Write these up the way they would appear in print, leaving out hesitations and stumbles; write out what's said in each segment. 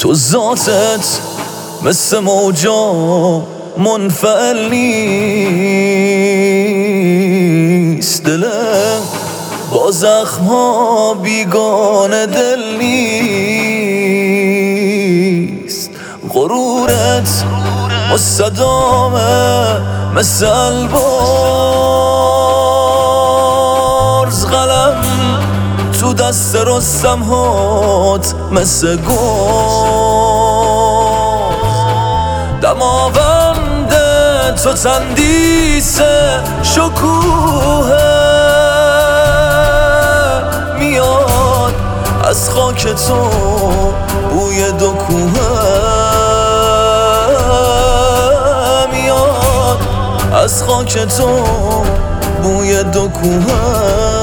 تو ذاتت مثل موجا منفعل نیست، دلم با زخم‌ها بیگانه دل نیست. غرورت مستدامه مثل البرز، قلم تو دست رستم هات مثل گرز. دماوند تو تندیس شکوهه، میاد از خاک تو بوی دو کوهه، میاد از خاک تو بوی دو کوهه.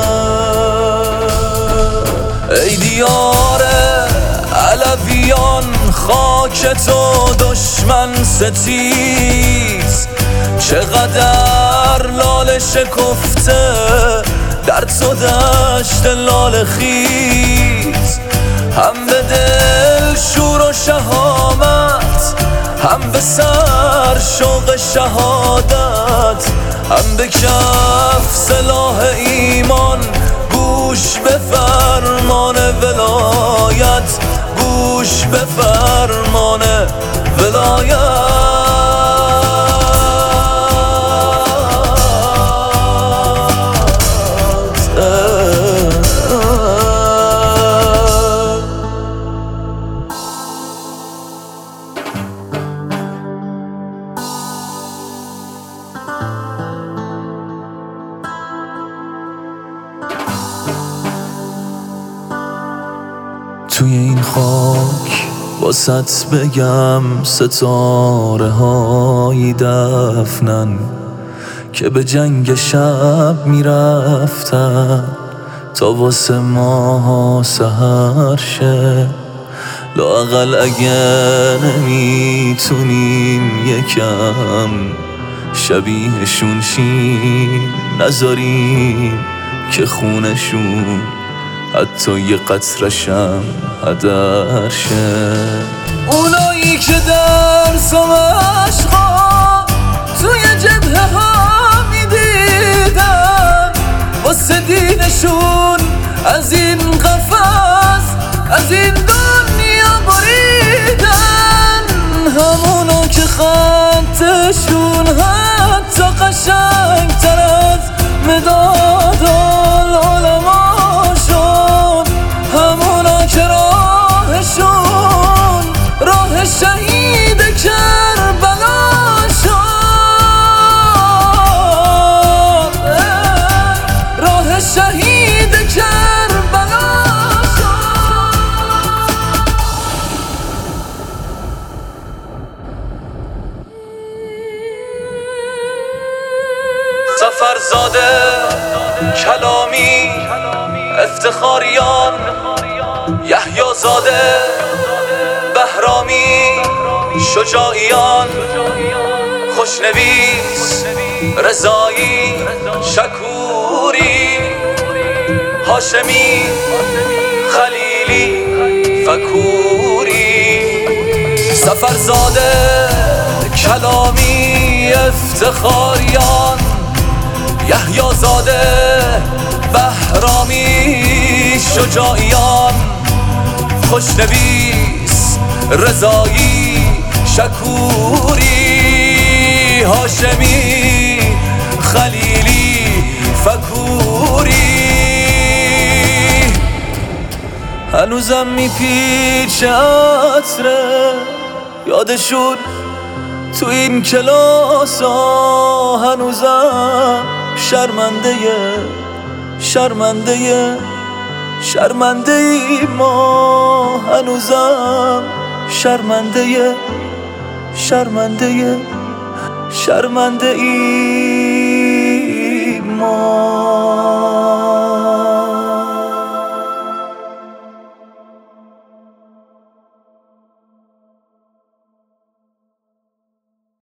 ای دیار علویان خاک تو دشمن ستیز، چقدر لاله شکفته در تو دشت لاله خیز. هم به دل شور و شهامت، هم به سر شوق شهادت، هم به کف سلاح ایمان. گوش به فرمان ولایت، گوش به فرمان ولایت. توی این خاک واسط بگم ستاره های دفنن که به جنگ شب میرفتن تا واسه ما سحر شه. لااقل اگه نمیتونیم یکم شبیهشون شیم، نذاریم که خونشون حتی یه قطرشم هدر شه. اونایی که درس و عشقا توی جبهه ها میدیدن، واسه دینشون از این قفس از این دنیا بریدن. همونا که خطشون حتی قشنگ‌تر از مداد العلما شد، همونا که راهشون راه شهید کربلا شد، راه شهید کربلا شد. سفرزاده کلامی افتخاریان، یحیی زاده بهرامی شجاعیان، خوشنویس رضایی شکوری، هاشمی خلیلی فکوری. سفرزاده کلامی افتخاریان، یحیی زاده بهرامی شجاعیان، خوشنویس رضایی شکوری، هاشمی خلیلی فکوری. هنوزم میپیچه عطره یادشون تو این کلاس ها، هنوزم شرمنده ای ما، هنوزم شرمنده ای ما.